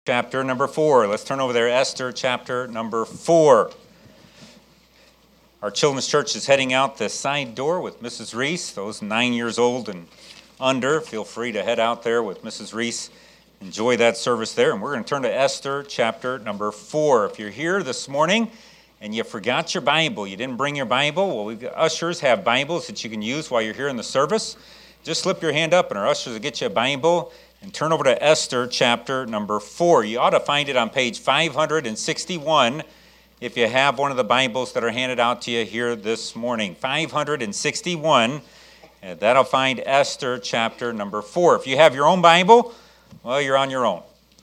Chapter number 4. Let's turn over there, Esther chapter number 4. Our children's church is heading out the side door with Mrs. Reese. Those 9 years old and under, feel free to head out there with Mrs. Reese. Enjoy that service there. And we're going to turn to Esther chapter number 4. If you're here this morning and you forgot your Bible, you didn't bring your Bible, well, ushers have Bibles that you can use while you're here in the service. Just slip your hand up and our ushers will get you a Bible. And turn over to Esther chapter number 4. You ought to find it on page 561 if you have one of the Bibles that are handed out to you here this morning. 561, and that'll find Esther chapter number 4. If you have your own Bible, well, you're on your own.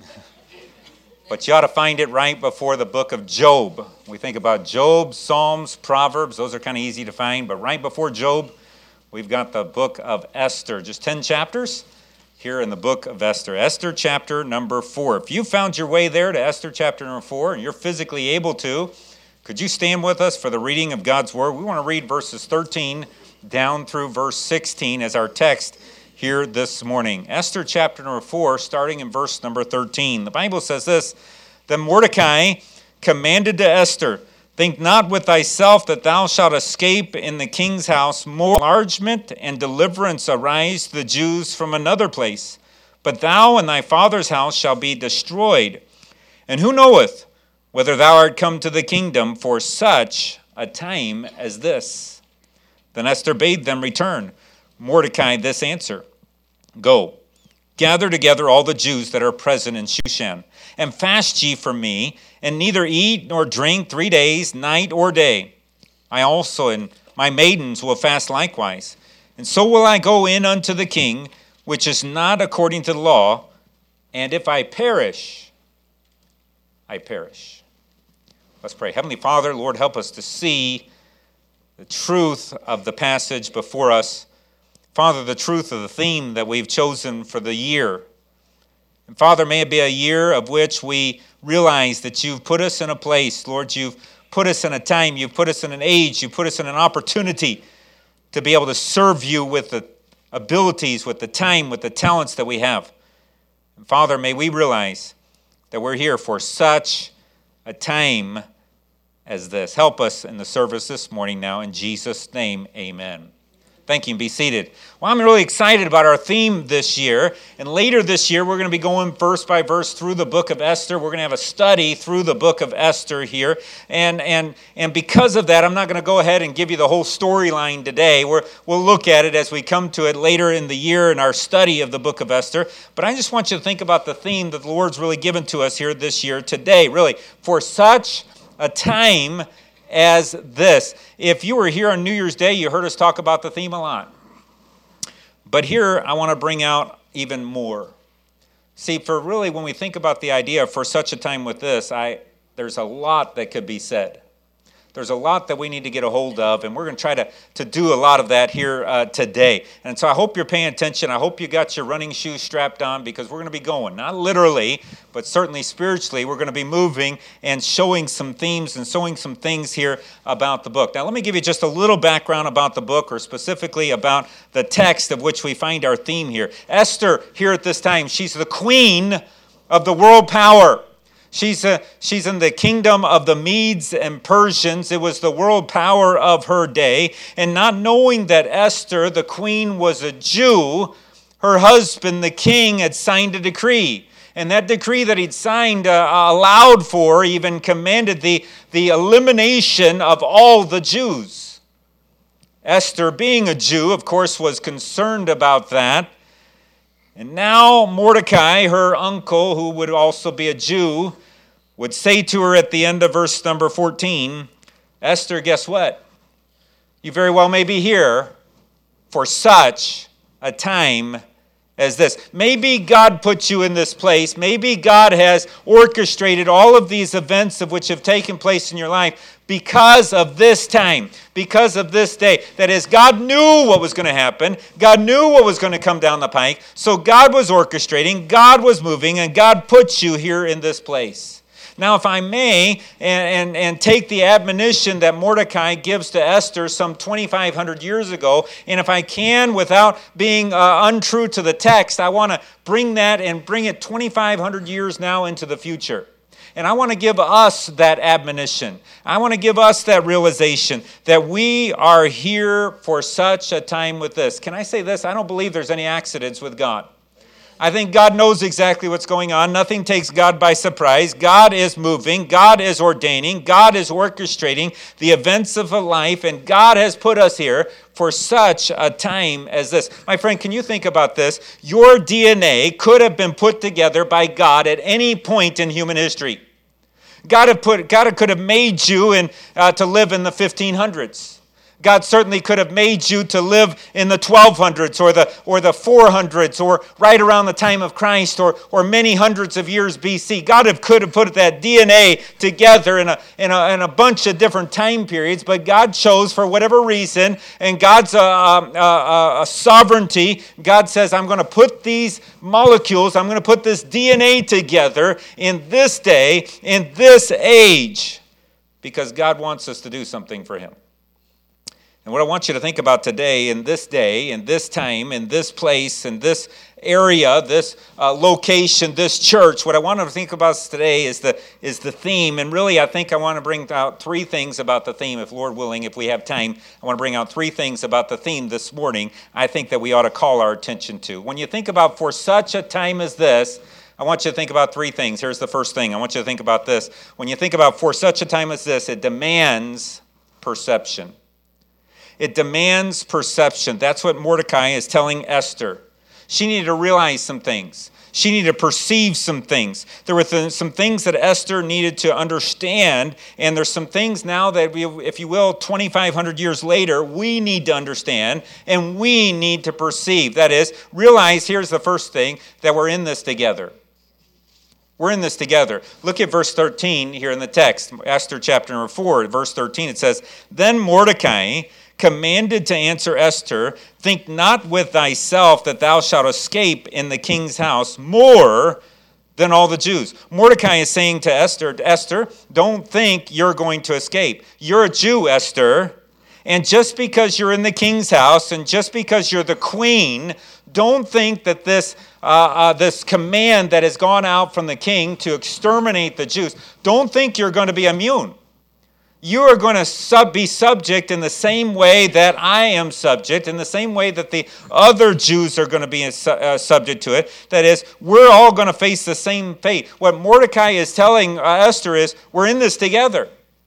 But you ought to find it right before the book of Job. We think about Job, Psalms, Proverbs. Those are kind of easy to find. But right before Job, we've got the book of Esther. Just 10 chapters. Here in the book of Esther. Esther chapter number 4. If you found your way there to Esther chapter number 4 and you're physically able to, could you stand with us for the reading of God's Word? We want to read verses 13 down through verse 16 as our text here this morning. Esther chapter number 4, starting in verse number 13. The Bible says this: Then Mordecai commanded to Esther, Think not with thyself that thou shalt escape in the king's house. More enlargement and deliverance arise to the Jews from another place. But thou and thy father's house shall be destroyed. And who knoweth whether thou art come to the kingdom for such a time as this? Then Esther bade them return Mordecai this answer: Go, gather together all the Jews that are present in Shushan, and fast ye for me, and neither eat nor drink 3 days, night or day. I also and my maidens will fast likewise. And so will I go in unto the king, which is not according to the law, and if I perish, I perish. Let's pray. Heavenly Father, Lord, help us to see the truth of the passage before us. Father, the truth of the theme that we've chosen for the year. And Father, may it be a year of which we realize that you've put us in a place, Lord, you've put us in a time, you've put us in an age, you've put us in an opportunity to be able to serve you with the abilities, with the time, with the talents that we have. And Father, may we realize that we're here for such a time as this. Help us in the service this morning now. In Jesus' name, amen. Thank you, and be seated. Well, I'm really excited about our theme this year. And later this year, we're going to be going verse by verse through the book of Esther. We're going to have a study through the book of Esther here. And because of that, I'm not going to go ahead and give you the whole storyline today. We'll look at it as we come to it later in the year in our study of the book of Esther. But I just want you to think about the theme that the Lord's really given to us here this year today. Really, for such a time as this. If you were here on New Year's Day, you heard us talk about the theme a lot. But here, I want to bring out even more. See, for really, when we think about the idea for such a time with this, there's a lot that could be said. There's a lot that we need to get a hold of, and we're going to try to do a lot of that here today. And so I hope you're paying attention. I hope you got your running shoes strapped on, because we're going to be going, not literally, but certainly spiritually, we're going to be moving and showing some themes and showing some things here about the book. Now, let me give you just a little background about the book, or specifically about the text of which we find our theme here. Esther, here at this time, she's the queen of the world power. She's in the kingdom of the Medes and Persians. It was the world power of her day. And not knowing that Esther, the queen, was a Jew, her husband, the king, had signed a decree. And that decree that he'd signed allowed for, even commanded the elimination of all the Jews. Esther, being a Jew, of course, was concerned about that. And now Mordecai, her uncle, who would also be a Jew, would say to her at the end of verse number 14, Esther, guess what? You very well may be here for such a time as this. Maybe God put you in this place. Maybe God has orchestrated all of these events of which have taken place in your life because of this time, because of this day. That is, God knew what was going to happen. God knew what was going to come down the pike. So God was orchestrating, God was moving, and God put you here in this place. Now, if I may, and take the admonition that Mordecai gives to Esther some 2,500 years ago, and if I can, without being untrue to the text, I want to bring that and bring it 2,500 years now into the future. And I want to give us that admonition. I want to give us that realization that we are here for such a time with this. Can I say this? I don't believe there's any accidents with God. I think God knows exactly what's going on. Nothing takes God by surprise. God is moving. God is ordaining. God is orchestrating the events of a life. And God has put us here for such a time as this. My friend, can you think about this? Your DNA could have been put together by God at any point in human history. God could have made you to live in the 1500s. God certainly could have made you to live in the 1200s or the 400s or right around the time of Christ or many hundreds of years BC. God could have put that DNA together in a bunch of different time periods, but God chose for whatever reason, and God's sovereignty, God says, I'm going to put these molecules, I'm going to put this DNA together in this day, in this age, because God wants us to do something for Him. And what I want you to think about today, in this day, in this time, in this place, in this area, this location, this church, what I want to think about today is the theme. And really, I think I want to bring out three things about the theme, if Lord willing, if we have time. I want to bring out three things about the theme this morning I think that we ought to call our attention to. When you think about for such a time as this, I want you to think about three things. Here's the first thing. I want you to think about this. When you think about for such a time as this, it demands perception. It demands perception. That's what Mordecai is telling Esther. She needed to realize some things. She needed to perceive some things. There were some things that Esther needed to understand, and there's some things now that, if you will, 2,500 years later, we need to understand and we need to perceive. That is, realize, here's the first thing, that we're in this together. We're in this together. Look at verse 13 here in the text. Esther chapter number 4, verse 13, it says, Then Mordecai commanded to answer Esther, think not with thyself that thou shalt escape in the king's house more than all the Jews. Mordecai is saying to Esther, don't think you're going to escape. You're a Jew, Esther, and just because you're in the king's house and just because you're the queen, don't think that this command that has gone out from the king to exterminate the Jews, don't think you're going to be immune. You are going to be subject in the same way that I am subject, in the same way that the other Jews are going to be subject to it. That is, we're all going to face the same fate. What Mordecai is telling Esther is, we're in this together.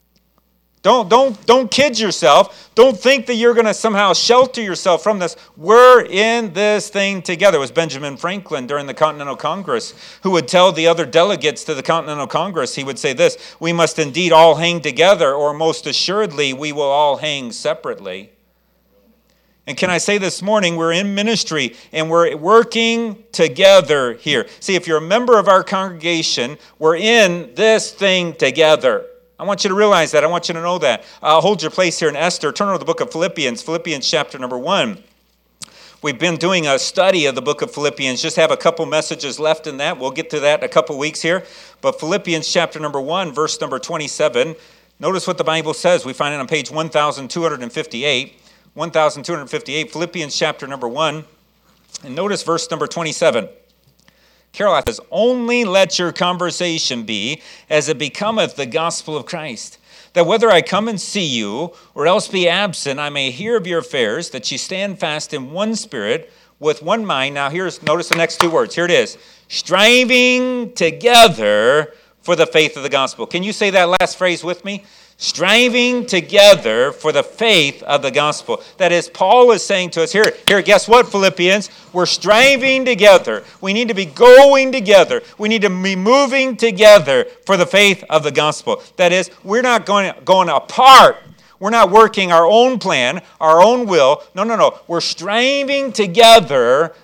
Don't kid yourself. Don't think that you're going to somehow shelter yourself from this. We're in this thing together. It was Benjamin Franklin during the Continental Congress who would tell the other delegates to the Continental Congress, he would say this, we must indeed all hang together, or most assuredly we will all hang separately. And can I say this morning, we're in ministry and we're working together here. See, if you're a member of our congregation, we're in this thing together. I want you to realize that. I want you to know that. Hold your place here in Esther. Turn over to the book of Philippians, Philippians chapter number 1. We've been doing a study of the book of Philippians. Just have a couple messages left in that. We'll get to that in a couple weeks here. But Philippians chapter number 1, verse number 27. Notice what the Bible says. We find it on page 1258. 1258, Philippians chapter number 1. And notice verse number 27. Carol says, only let your conversation be as it becometh the gospel of Christ, that whether I come and see you or else be absent, I may hear of your affairs, that ye stand fast in one spirit, with one mind. Now notice the next two words. Here it is. Striving together for the faith of the gospel. Can you say that last phrase with me? Striving together for the faith of the gospel. That is, Paul is saying to us, here, guess what, Philippians? We're striving together. We need to be going together. We need to be moving together for the faith of the gospel. That is, we're not going apart. We're not working our own plan, our own will. No. We're striving together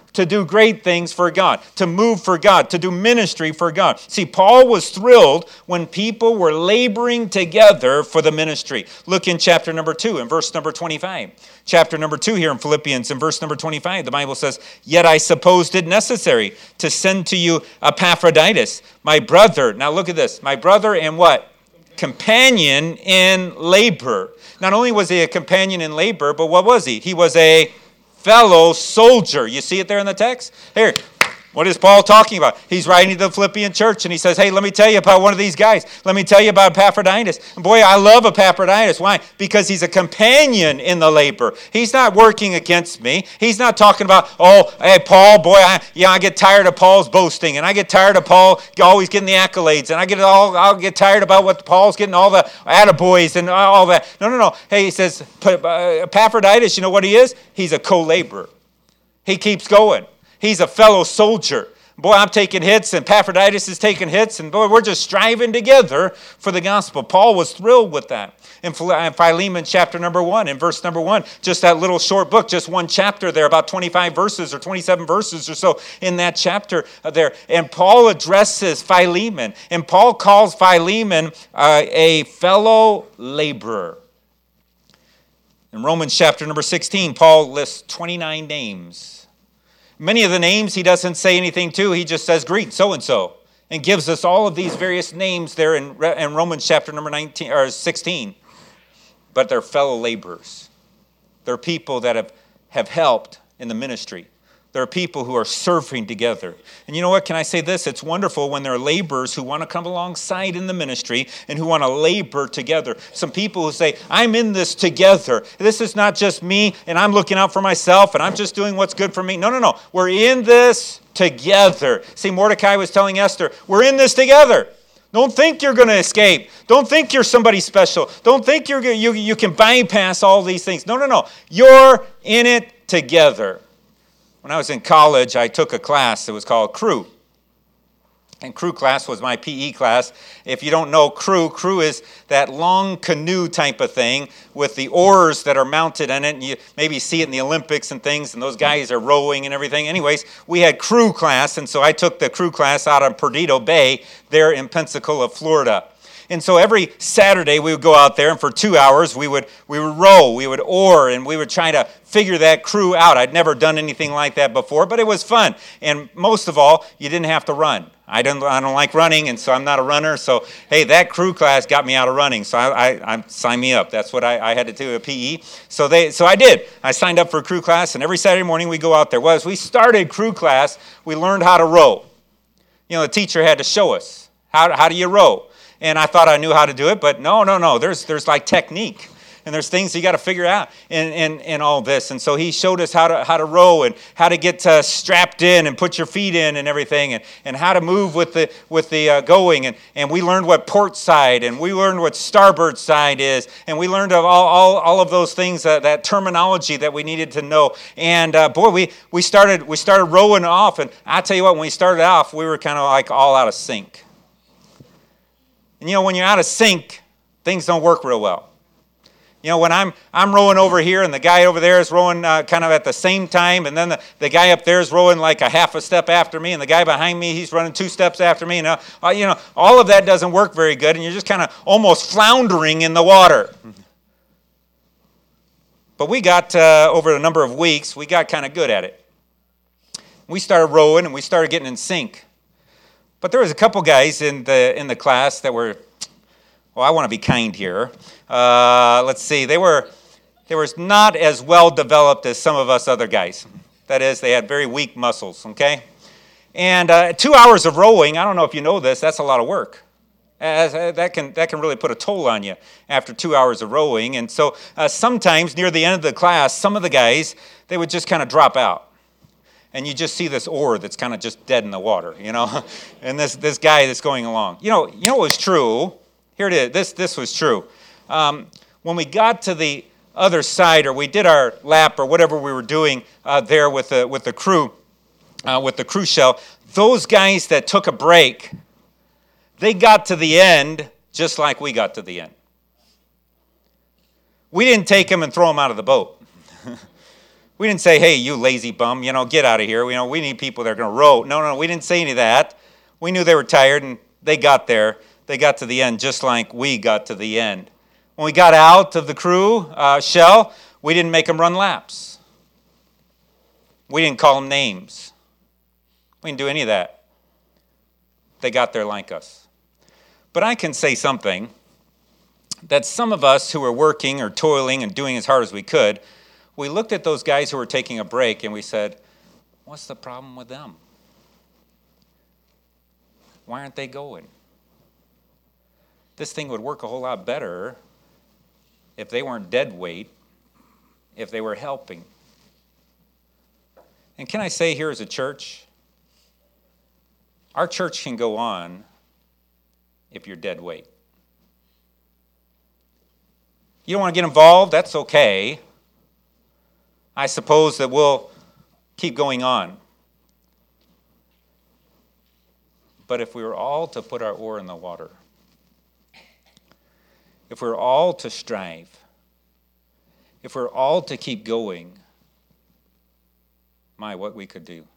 to do great things for God, to move for God, to do ministry for God. See, Paul was thrilled when people were laboring together for the ministry. Look in chapter number 2 and verse number 25. Chapter number 2 here in Philippians in verse number 25, the Bible says, "Yet I supposed it necessary to send to you Epaphroditus, my brother." Now look at this. My brother and what? Companion in labor. Not only was he a companion in labor, but what was he? He was a fellow soldier. You see it there in the text? Here, what is Paul talking about? He's writing to the Philippian church, and he says, hey, let me tell you about one of these guys. Let me tell you about Epaphroditus. And boy, I love Epaphroditus. Why? Because he's a companion in the labor. He's not working against me. He's not talking about, oh, hey, Paul, boy, I get tired of Paul's boasting, and I get tired of Paul always getting the accolades, and I'll get tired about what Paul's getting all the attaboys and all that. No. Hey, he says, Epaphroditus, you know what he is? He's a co-laborer. He keeps going. He's a fellow soldier. Boy, I'm taking hits, and Epaphroditus is taking hits, and boy, we're just striving together for the gospel. Paul was thrilled with that. In Philemon chapter number 1, in verse number 1, just that little short book, just one chapter there, about 25 verses or 27 verses or so in that chapter there. And Paul addresses Philemon, and Paul calls Philemon a fellow laborer. In Romans chapter number 16, Paul lists 29 names. Many of the names he doesn't say anything to. He just says, greet so-and-so, and gives us all of these various names there in Romans chapter number 19 or 16. But they're fellow laborers. They're people that have helped in the ministry. There are people who are serving together. And you know what? Can I say this? It's wonderful when there are laborers who want to come alongside in the ministry and who want to labor together. Some people who say, I'm in this together. This is not just me and I'm looking out for myself and I'm just doing what's good for me. No. We're in this together. See, Mordecai was telling Esther, we're in this together. Don't think you're going to escape. Don't think you're somebody special. Don't think you can bypass all these things. No. You're in it together. When I was in college, I took a class that was called Crew. And crew class was my PE class. If you don't know crew is that long canoe type of thing with the oars that are mounted in it. And you maybe see it in the Olympics and things, and those guys are rowing and everything. Anyways, we had crew class, and so I took the crew class out on Perdido Bay there in Pensacola, Florida. And so every Saturday we would go out there, and for 2 hours we would row, we would oar, and we would try to figure that crew out. I'd never done anything like that before, but it was fun. And most of all, you didn't have to run. I don't like running, and so I'm not a runner. So hey, that crew class got me out of running. So I signed me up. That's what I had to do at PE. So I did. I signed up for crew class, and every Saturday morning we go out there. Well, as we started crew class, we learned how to row. You know, the teacher had to show us how do you row. And I thought I knew how to do it, but no. There's like technique, and there's things you got to figure out in all this. And so he showed us how to row and how to get strapped in and put your feet in and everything, and how to move with the going. And we learned what port side, and we learned what starboard side is, and we learned of all of those things, that terminology that we needed to know. And boy, we started rowing off, and I tell you what, when we started off, we were kind of like all out of sync. And you know, when you're out of sync, things don't work real well. You know, when I'm rowing over here and the guy over there is rowing kind of at the same time, and then the guy up there is rowing like a half a step after me, and the guy behind me, he's running 2 steps after me. And, all of that doesn't work very good, and you're just kind of almost floundering in the water. But we got, over a number of weeks, we got kind of good at it. We started rowing, and we started getting in sync. But there was a couple guys in the class that were, well, I want to be kind here. Let's see, they were not as well developed as some of us other guys. That is, they had very weak muscles, okay? And 2 hours of rowing, I don't know if you know this, that's a lot of work. That can really put a toll on you after 2 hours of rowing. And so sometimes near the end of the class, some of the guys, they would just kind of drop out. And you just see this oar that's kind of just dead in the water, you know, and this guy that's going along. You know what was true? Here it is. This was true. When we got to the other side, or we did our lap, or whatever we were doing there with the crew, with the cruise shell, those guys that took a break, they got to the end just like we got to the end. We didn't take them and throw them out of the boat. We didn't say, hey, you lazy bum, get out of here. We need people that are going to row. No, we didn't say any of that. We knew they were tired, and they got there. They got to the end just like we got to the end. When we got out of the crew shell, we didn't make them run laps. We didn't call them names. We didn't do any of that. They got there like us. But I can say something, that some of us who were working or toiling and doing as hard as we could, we looked at those guys who were taking a break and we said, what's the problem with them? Why aren't they going? This thing would work a whole lot better if they weren't dead weight, if they were helping. And can I say here as a church, our church can go on if you're dead weight. You don't want to get involved? That's okay. I suppose that we'll keep going on. But if we were all to put our oar in the water, if we're all to strive, if we're all to keep going, what we could do.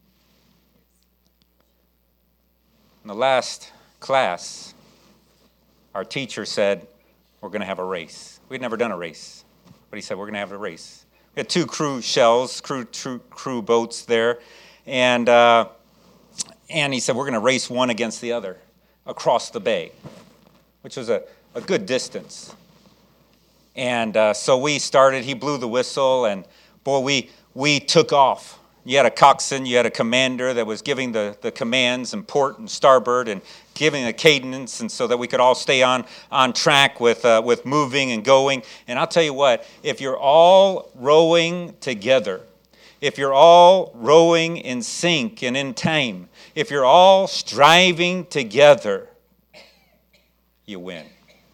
In the last class, our teacher said, we're going to have a race. We'd never done a race, but he said, we're going to have a race. We had 2 crew shells, crew boats there, and he said, we're going to race one against the other across the bay, which was a good distance. And so we started, he blew the whistle, and boy, we took off. You had a coxswain, you had a commander that was giving the commands and port and starboard and giving a cadence, and so that we could all stay on track with moving and going. And I'll tell you what, if you're all rowing together, if you're all rowing in sync and in time, if you're all striving together, you win.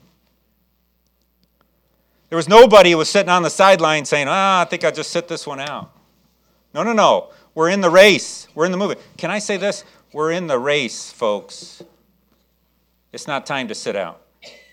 There was nobody who was sitting on the sideline saying, I think I'll just sit this one out. No. We're in the race. We're in the movement. Can I say this? We're in the race, folks. It's not time to sit out.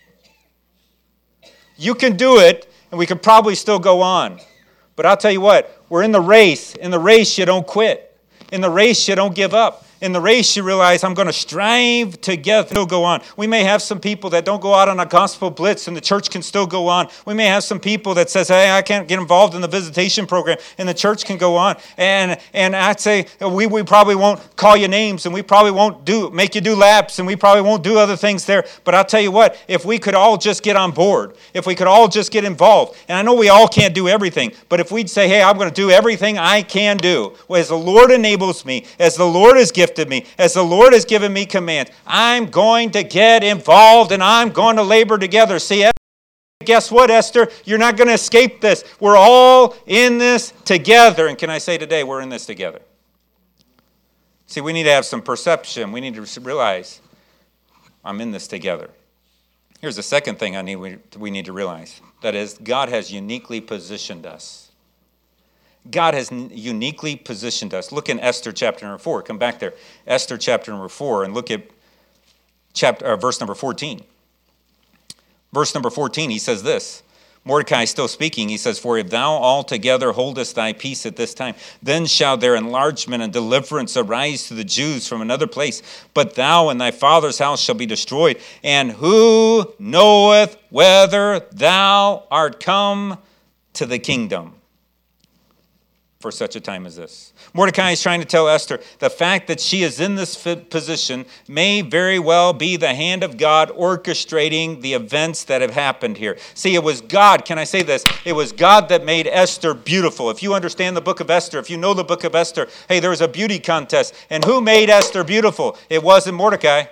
You can do it, and we could probably still go on. But I'll tell you what, we're in the race. In the race, you don't quit. In the race, you don't give up. In the race, you realize I'm going to strive together. Still go on. We may have some people that don't go out on a gospel blitz, and the church can still go on. We may have some people that says, hey, I can't get involved in the visitation program, and the church can go on. And I'd say we probably won't call you names, and we probably won't make you do laps, and we probably won't do other things there. But I'll tell you what, if we could all just get on board, if we could all just get involved, and I know we all can't do everything, but if we'd say, hey, I'm going to do everything I can do, as the Lord enables me, as the Lord has gifted me, as the Lord has given me commands, I'm going to get involved and I'm going to labor together. See, guess what, Esther? You're not going to escape this. We're all in this together. And can I say today, we're in this together. See, we need to have some perception. We need to realize I'm in this together. Here's the second thing we need to realize. That is, God has uniquely positioned us. God has uniquely positioned us. Look in Esther chapter number 4. Come back there. Esther chapter number 4 and look at verse number 14. Verse number 14, he says this. Mordecai is still speaking. He says, for if thou altogether holdest thy peace at this time, then shall their enlargement and deliverance arise to the Jews from another place. But thou and thy father's house shall be destroyed. And who knoweth whether thou art come to the kingdom for such a time as this? Mordecai is trying to tell Esther the fact that she is in this position may very well be the hand of God orchestrating the events that have happened here. See, it was God, can I say this? It was God that made Esther beautiful. If you understand the book of Esther, if you know the book of Esther, hey, there was a beauty contest. And who made Esther beautiful? It wasn't Mordecai.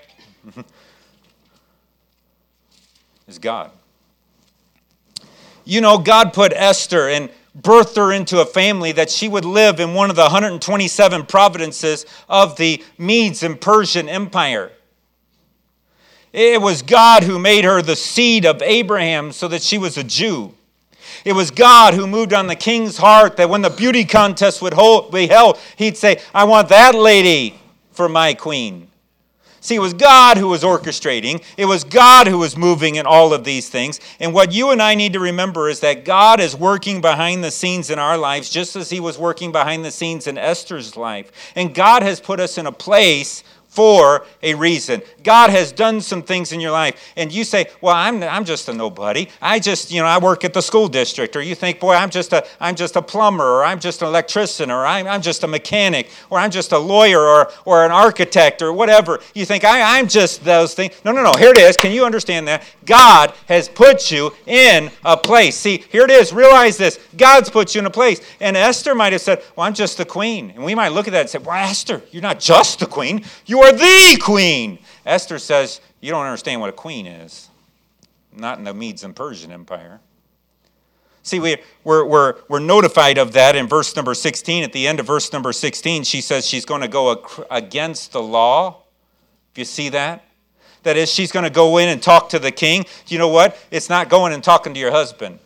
It's God. You know, God put Esther and birthed her into a family that she would live in one of the 127 provinces of the Medes and Persian Empire. It was God who made her the seed of Abraham so that she was a Jew. It was God who moved on the king's heart that when the beauty contest would be held, he'd say, I want that lady for my queen. See, it was God who was orchestrating. It was God who was moving in all of these things. And what you and I need to remember is that God is working behind the scenes in our lives just as he was working behind the scenes in Esther's life. And God has put us in a place for a reason. God has done some things in your life. And you say, well, I'm just a nobody. I work at the school district. Or you think, boy, I'm just a plumber, or I'm just an electrician, or I'm just a mechanic, or I'm just a lawyer, or an architect, or whatever. You think, I'm just those things. No. Here it is. Can you understand that? God has put you in a place. See, here it is. Realize this. God's put you in a place. And Esther might have said, well, I'm just the queen. And we might look at that and say, well, Esther, you're not just the queen. You are the queen. Esther says, you don't understand what a queen is. Not in the Medes and Persian Empire. See, we're notified of that in verse number 16. At the end of verse number 16, she says she's going to go against the law. If you see that? That is, she's going to go in and talk to the king. You know what? It's not going and talking to your husband.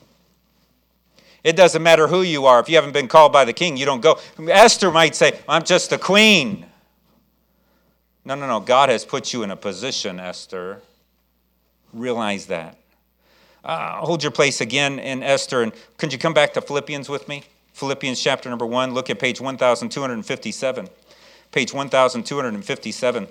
It doesn't matter who you are. If you haven't been called by the king, you don't go. Esther might say, I'm just a queen. No. God has put you in a position, Esther. Realize that. Hold your place again in Esther. And could you come back to Philippians with me? Philippians chapter number 1. Look at page 1257. Page 1257.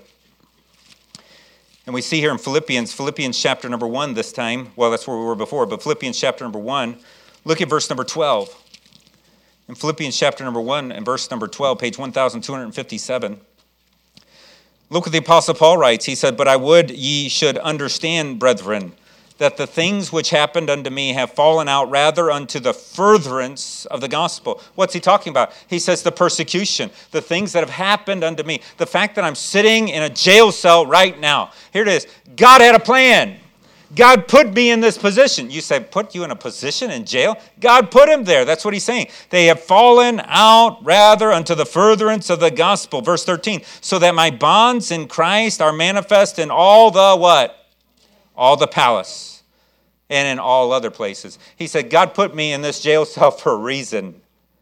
And we see here in Philippians chapter number 1 this time. Well, that's where we were before. But Philippians chapter number 1. Look at verse number 12. In Philippians chapter number 1 and verse number 12, page 1257. Look what the Apostle Paul writes. He said, but I would ye should understand, brethren, that the things which happened unto me have fallen out rather unto the furtherance of the gospel. What's he talking about? He says the persecution, the things that have happened unto me, the fact that I'm sitting in a jail cell right now. Here it is. God had a plan. God put me in this position. You say, put you in a position in jail? God put him there. That's what he's saying. They have fallen out rather unto the furtherance of the gospel. Verse 13, so that my bonds in Christ are manifest in all the what? All the palace and in all other places. He said, God put me in this jail cell for a reason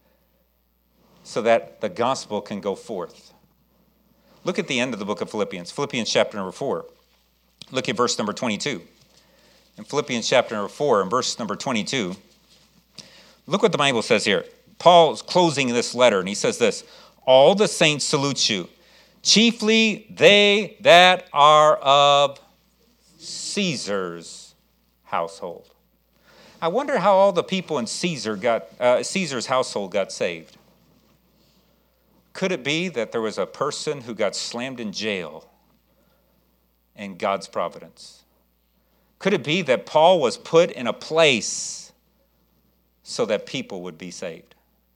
so that the gospel can go forth. Look at the end of the book of Philippians. Philippians chapter number 4. Look at verse number 22. In Philippians chapter number 4 and verse number 22, look what the Bible says here. Paul's closing this letter, and he says this, all the saints salute you, chiefly they that are of Caesar's household. I wonder how all the people in Caesar's household got saved. Could it be that there was a person who got slammed in jail in God's providence? Could it be that Paul was put in a place so that people would be saved?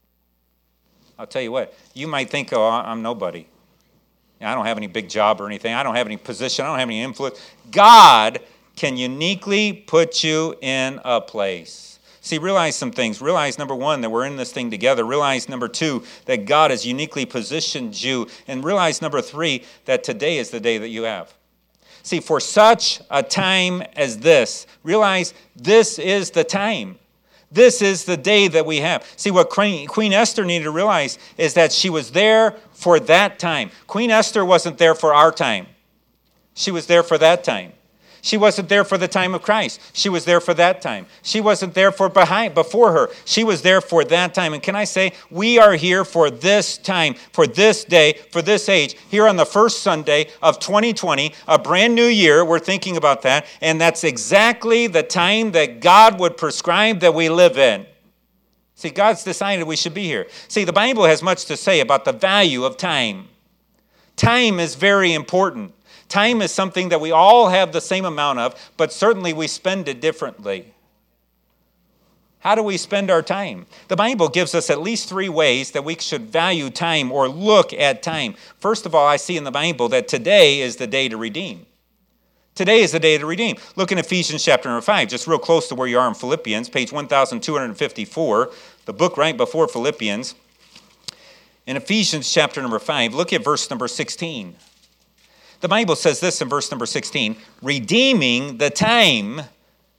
I'll tell you what, you might think, oh, I'm nobody. I don't have any big job or anything. I don't have any position. I don't have any influence. God can uniquely put you in a place. See, realize some things. Realize, number one, that we're in this thing together. Realize, number two, that God has uniquely positioned you. And realize, number three, that today is the day that you have. See, for such a time as this, realize this is the time. This is the day that we have. See, what Queen Esther needed to realize is that she was there for that time. Queen Esther wasn't there for our time. She was there for that time. She wasn't there for the time of Christ. She was there for that time. She wasn't there before her. She was there for that time. And can I say, we are here for this time, for this day, for this age, here on the first Sunday of 2020, a brand new year. We're thinking about that. And that's exactly the time that God would prescribe that we live in. See, God's decided we should be here. See, the Bible has much to say about the value of time. Time is very important. Time is something that we all have the same amount of, but certainly we spend it differently. How do we spend our time? The Bible gives us at least 3 ways that we should value time or look at time. First of all, I see in the Bible that today is the day to redeem. Today is the day to redeem. Look in Ephesians chapter number 5, just real close to where you are in Philippians, page 1254, the book right before Philippians. In Ephesians chapter number 5, look at verse number 16. The Bible says this in verse number 16, redeeming the time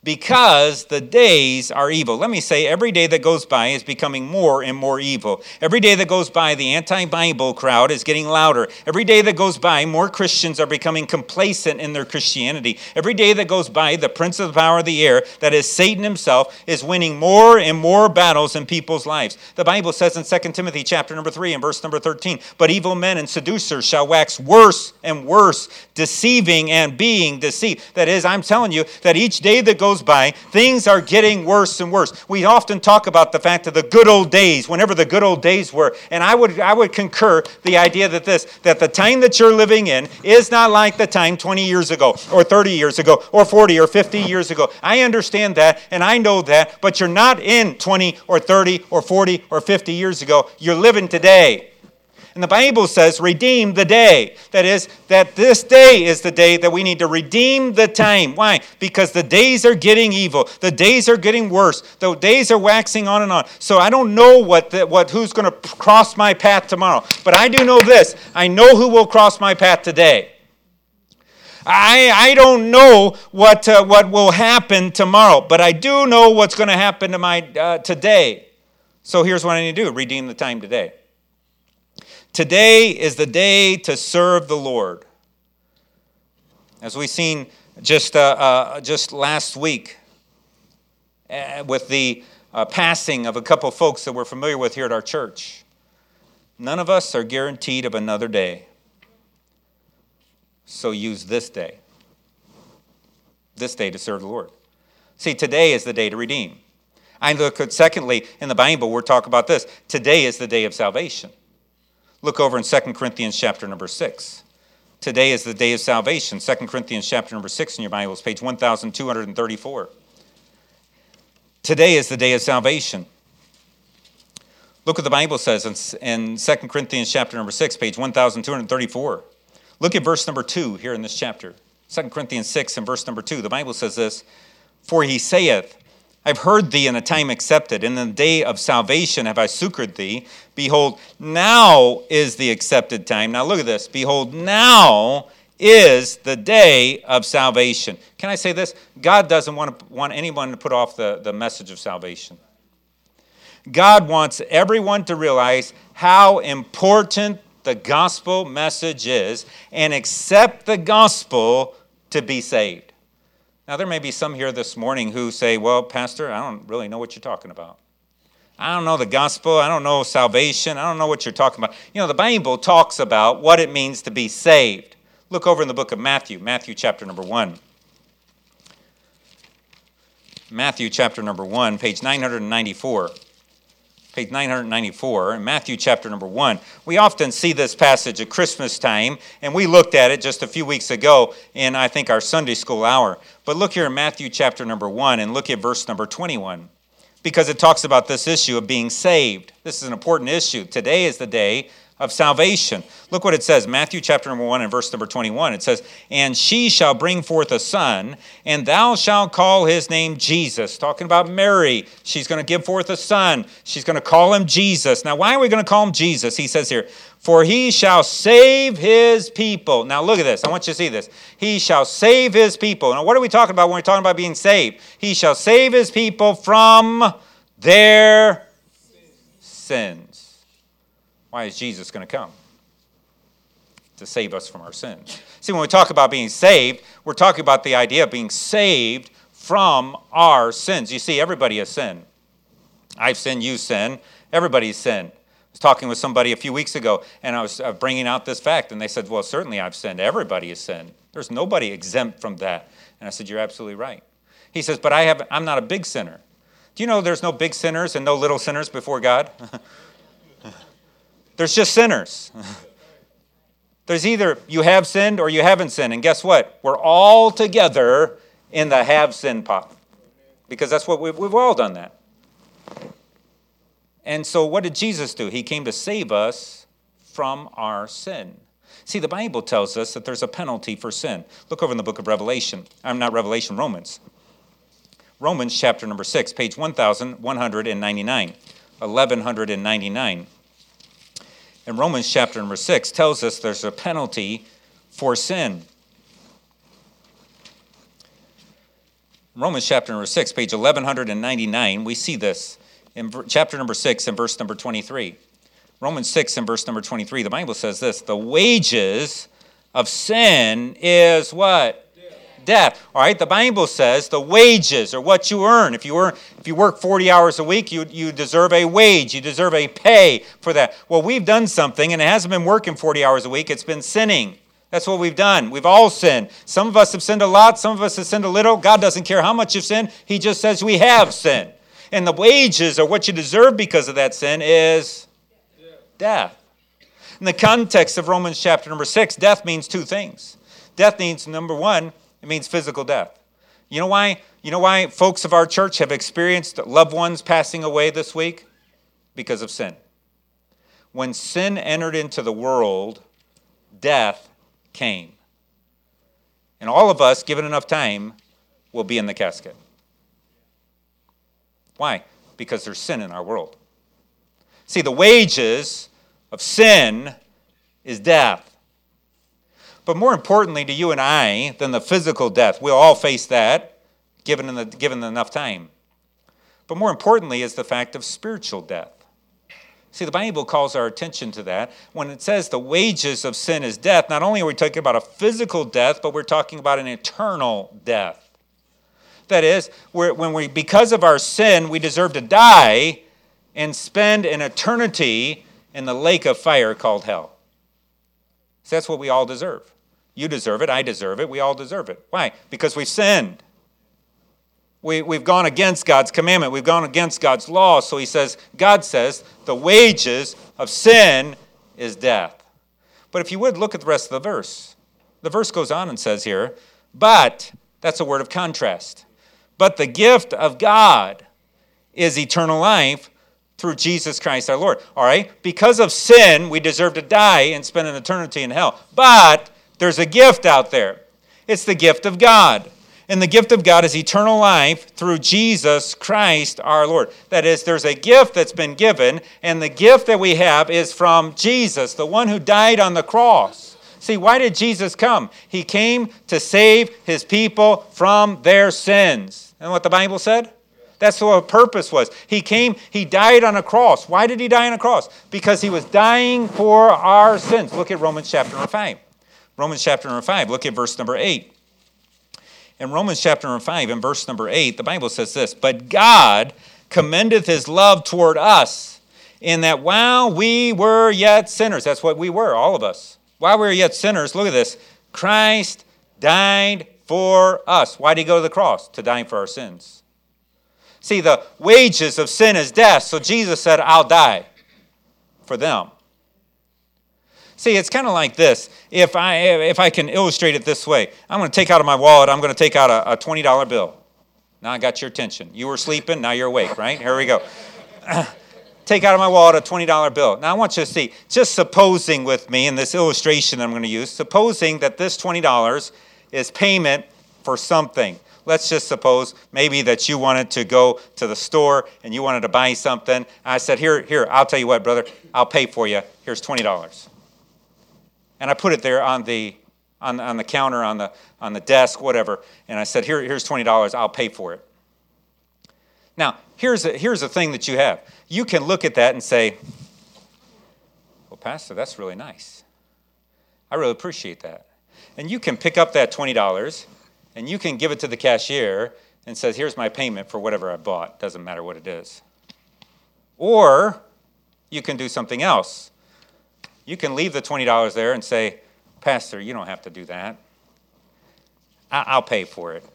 because the days are evil. Let me say, every day that goes by is becoming more and more evil. Every day that goes by, the anti-Bible crowd is getting louder. Every day that goes by, more Christians are becoming complacent in their Christianity. Every day that goes by, the prince of the power of the air, that is Satan himself, is winning more and more battles in people's lives. The Bible says in 2 Timothy chapter number 3 and verse number 13, but evil men and seducers shall wax worse and worse, deceiving and being deceived. That is, I'm telling you that each day that goes by, things are getting worse and worse. We often talk about the fact of the good old days, whenever the good old days were. And I would concur the idea that the time that you're living in is not like the time 20 years ago or 30 years ago or 40 or 50 years ago. I understand that and I know that, but you're not in 20 or 30 or 40 or 50 years ago. You're living today. And the Bible says, redeem the day. That is, that this day is the day that we need to redeem the time. Why? Because the days are getting evil. The days are getting worse. The days are waxing on and on. So I don't know who's going to cross my path tomorrow. But I do know this. I know who will cross my path today. I don't know what will happen tomorrow. But I do know what's going to happen to my today. So here's what I need to do. Redeem the time today. Today is the day to serve the Lord. As we've seen just last week with the passing of a couple of folks that we're familiar with here at our church, none of us are guaranteed of another day. So use this day to serve the Lord. See, today is the day to redeem. I look at, secondly, in the Bible, we're talking about this. Today is the day of salvation. Look over in 2 Corinthians chapter number 6. Today is the day of salvation. 2 Corinthians chapter number 6 in your Bibles, page 1234. Today is the day of salvation. Look what the Bible says in 2 Corinthians chapter number 6, page 1234. Look at verse number 2 here in this chapter. 2 Corinthians 6 and verse number 2. The Bible says this, for he saith, I've heard thee in a time accepted. In the day of salvation have I succored thee. Behold, now is the accepted time. Now look at this. Behold, now is the day of salvation. Can I say this? God doesn't want anyone to put off the message of salvation. God wants everyone to realize how important the gospel message is and accept the gospel to be saved. Now, there may be some here this morning who say, well, Pastor, I don't really know what you're talking about. I don't know the gospel. I don't know salvation. I don't know what you're talking about. You know, the Bible talks about what it means to be saved. Look over in the book of Matthew, Matthew chapter number 1. Matthew chapter number 1, page 994. Page 994, in Matthew chapter number 1. We often see this passage at Christmas time, and we looked at it just a few weeks ago in, I think, our Sunday school hour. But look here in Matthew chapter number 1, and look at verse number 21, because it talks about this issue of being saved. This is an important issue. Today is the day of salvation. Look what it says, Matthew chapter number 1 and verse number 21. It says, and she shall bring forth a son, and thou shalt call his name Jesus. Talking about Mary. She's going to give forth a son. She's going to call him Jesus. Now, why are we going to call him Jesus? He says here, for he shall save his people. Now, look at this. I want you to see this. He shall save his people. Now, what are we talking about when we're talking about being saved? He shall save his people from their sins. Why is Jesus going to come? To save us from our sins. See, when we talk about being saved, we're talking about the idea of being saved from our sins. You see, everybody has sinned. I've sinned, you sin. Everybody's sinned. I was talking with somebody a few weeks ago, and I was bringing out this fact, and they said, well, certainly I've sinned. Everybody has sinned. There's nobody exempt from that. And I said, you're absolutely right. He says, but I'm not a big sinner. Do you know there's no big sinners and no little sinners before God? There's just sinners. There's either you have sinned or you haven't sinned. And guess what? We're all together in the have sinned pot. Because that's what we've all done that. And so what did Jesus do? He came to save us from our sin. See, the Bible tells us that there's a penalty for sin. Look over in the book of Revelation. Romans. Romans chapter number 6, page 1199. 1199. And Romans chapter number 6 tells us there's a penalty for sin. Romans chapter number 6, page 1199, we see this in chapter number 6 and verse number 23. Romans 6 and verse number 23, the Bible says this, the wages of sin is what? Death. All right, the Bible says the wages are what you earn. If you work 40 hours a week, you deserve a wage. You deserve a pay for that. Well, we've done something, and it hasn't been working 40 hours a week. It's been sinning. That's what we've done. We've all sinned. Some of us have sinned a lot. Some of us have sinned a little. God doesn't care how much you've sinned. He just says we have sinned. And the wages, or what you deserve because of that sin, is death. In the context of Romans chapter number 6, death means two things. Death means, number one, it means physical death. You know why? You know why folks of our church have experienced loved ones passing away this week? Because of sin. When sin entered into the world, death came. And all of us, given enough time, will be in the casket. Why? Because there's sin in our world. See, the wages of sin is death. But more importantly to you and I than the physical death, we'll all face that, given enough time. But more importantly is the fact of spiritual death. See, the Bible calls our attention to that. When it says the wages of sin is death, not only are we talking about a physical death, but we're talking about an eternal death. That is, because of our sin, we deserve to die and spend an eternity in the lake of fire called hell. So that's what we all deserve. You deserve it, I deserve it, we all deserve it. Why? Because we've sinned. We've gone against God's commandment. We've gone against God's law. So God says, the wages of sin is death. But if you would, look at the rest of the verse. The verse goes on and says here, but, that's a word of contrast. But the gift of God is eternal life through Jesus Christ our Lord. All right? Because of sin, we deserve to die and spend an eternity in hell. But there's a gift out there. It's the gift of God. And the gift of God is eternal life through Jesus Christ our Lord. That is, there's a gift that's been given, and the gift that we have is from Jesus, the one who died on the cross. See, why did Jesus come? He came to save his people from their sins. And what the Bible said? That's what the purpose was. He came, he died on a cross. Why did he die on a cross? Because he was dying for our sins. Look at Romans chapter number 5. Romans chapter number 5, look at verse number 8. In Romans chapter number 5, in verse number 8, the Bible says this, but God commendeth his love toward us, in that while we were yet sinners, that's what we were, all of us. While we were yet sinners, look at this, Christ died for us. Why did he go to the cross? To die for our sins. See, the wages of sin is death, so Jesus said, I'll die for them. See, it's kind of like this. If I can illustrate it this way, I'm going to take out of my wallet, I'm going to take out a $20 bill. Now I got your attention. You were sleeping, now you're awake, right? Here we go. Take out of my wallet a $20 bill. Now I want you to see, just supposing with me in this illustration I'm going to use, supposing that this $20 is payment for something. Let's just suppose maybe that you wanted to go to the store and you wanted to buy something. I said, here, I'll tell you what, brother, I'll pay for you. Here's $20. And I put it there on the counter, on the desk, whatever. And I said, here's $20. I'll pay for it. Now, here's a thing that you have. You can look at that and say, well, Pastor, that's really nice. I really appreciate that. And you can pick up that $20 and you can give it to the cashier and says, here's my payment for whatever I bought. Doesn't matter what it is. Or you can do something else. You can leave the $20 there and say, Pastor, you don't have to do that. I'll pay for it.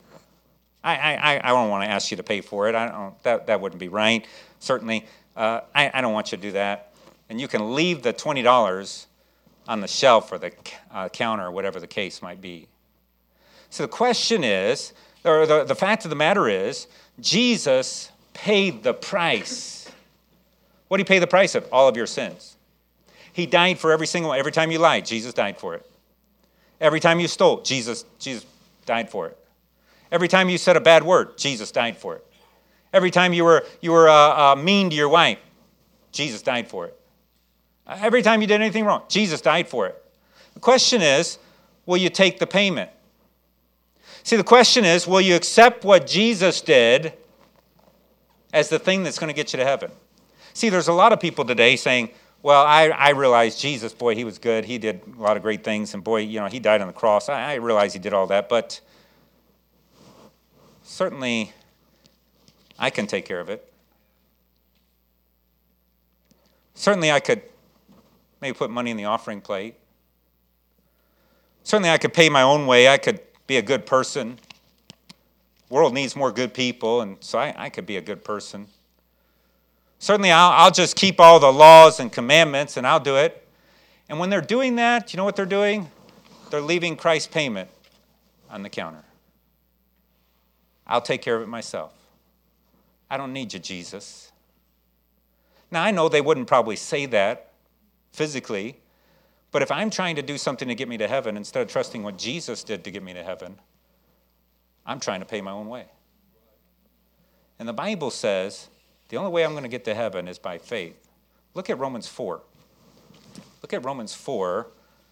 I don't want to ask you to pay for it. That wouldn't be right. Certainly, I don't want you to do that. And you can leave the $20 on the shelf or the counter or whatever the case might be. So the question is, or the fact of the matter is, Jesus paid the price. What did he pay the price of? All of your sins. He died for every time you lied, Jesus died for it. Every time you stole, Jesus died for it. Every time you said a bad word, Jesus died for it. Every time you were mean to your wife, Jesus died for it. Every time you did anything wrong, Jesus died for it. The question is, will you take the payment? See, the question is, will you accept what Jesus did as the thing that's going to get you to heaven? See, there's a lot of people today saying, well, I realize Jesus, boy, he was good. He did a lot of great things. And boy, he died on the cross. I realize he did all that. But certainly, I can take care of it. Certainly, I could maybe put money in the offering plate. Certainly, I could pay my own way. I could be a good person. The world needs more good people, and so I could be a good person. Certainly, I'll just keep all the laws and commandments, and I'll do it. And when they're doing that, you know what they're doing? They're leaving Christ's payment on the counter. I'll take care of it myself. I don't need you, Jesus. Now, I know they wouldn't probably say that physically, but if I'm trying to do something to get me to heaven, instead of trusting what Jesus did to get me to heaven, I'm trying to pay my own way. And the Bible says the only way I'm going to get to heaven is by faith. Look at Romans 4. Look at Romans 4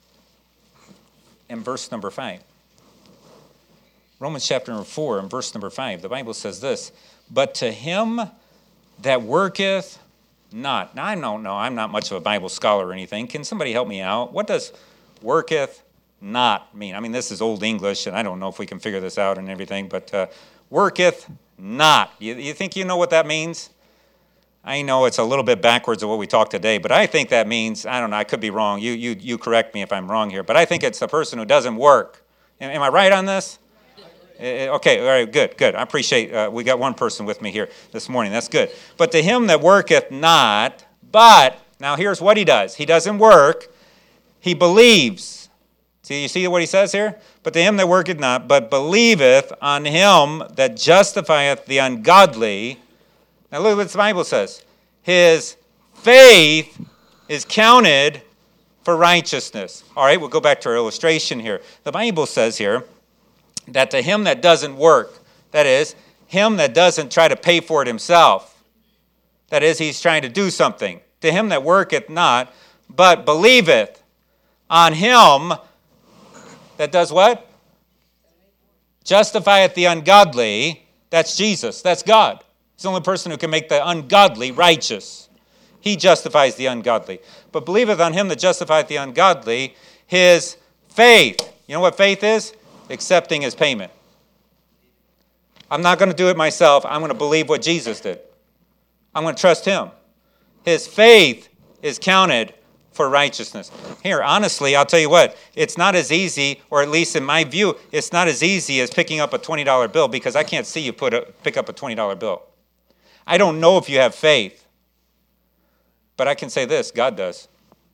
and verse number 5. Romans chapter number 4 and verse number 5. The Bible says this, but to him that worketh not. Now, I don't know. I'm not much of a Bible scholar or anything. Can somebody help me out? What does worketh not mean? I mean, this is Old English, and I don't know if we can figure this out and everything, but worketh not. You think you know what that means? I know it's a little bit backwards of what we talked today, but I think that means, I don't know, I could be wrong. You correct me if I'm wrong here, but I think it's the person who doesn't work. Am I right on this? Okay, all right, good. I appreciate, we got one person with me here this morning. That's good. But to him that worketh not, but, now here's what he does. He doesn't work. He believes. See, you see what he says here? But to him that worketh not, but believeth on him that justifieth the ungodly. Now look what the Bible says. His faith is counted for righteousness. All right, we'll go back to our illustration here. The Bible says here, that to him that doesn't work, that is, him that doesn't try to pay for it himself, that is, he's trying to do something, to him that worketh not, but believeth on him that does what? Justifieth the ungodly. That's Jesus. That's God. He's the only person who can make the ungodly righteous. He justifies the ungodly. But believeth on him that justifieth the ungodly, his faith. You know what faith is? Accepting his payment. I'm not going to do it myself. I'm going to believe what Jesus did. I'm going to trust him. His faith is counted for righteousness. Here, honestly, I'll tell you what, it's not as easy, or at least in my view, it's not as easy as picking up a $20 bill because I can't see you pick up a $20 bill. I don't know if you have faith, but I can say this, God does.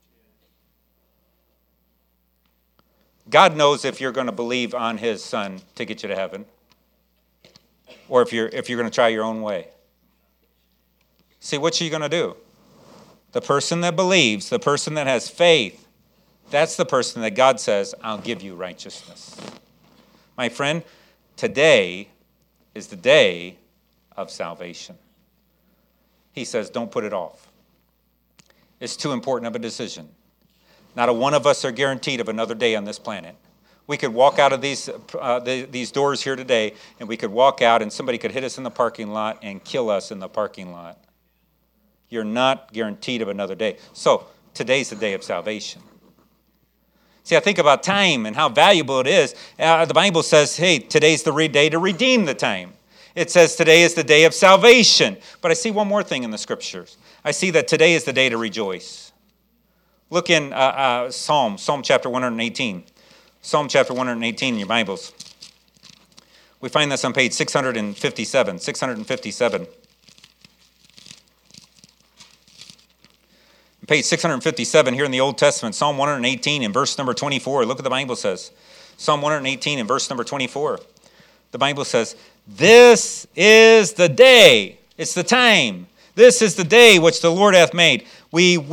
God knows if you're going to believe on his son to get you to heaven, or if you're going to try your own way. See, what are you going to do? The person that believes, the person that has faith, that's the person that God says, I'll give you righteousness. My friend, today is the day of salvation. He says, don't put it off. It's too important of a decision. Not a one of us are guaranteed of another day on this planet. We could walk out of these doors here today, and we could walk out, and somebody could hit us in the parking lot and kill us in the parking lot. You're not guaranteed of another day. So today's the day of salvation. See, I think about time and how valuable it is. The Bible says, hey, today's the day to redeem the time. It says today is the day of salvation. But I see one more thing in the scriptures. I see that today is the day to rejoice. Look in Psalm chapter 118. Psalm chapter 118 in your Bibles. We find this on page 657. 657. Page 657 here in the Old Testament, Psalm 118 in verse number 24. Look what the Bible says. Psalm 118 in verse number 24. The Bible says, this is the day. It's the time. This is the day which the Lord hath made. We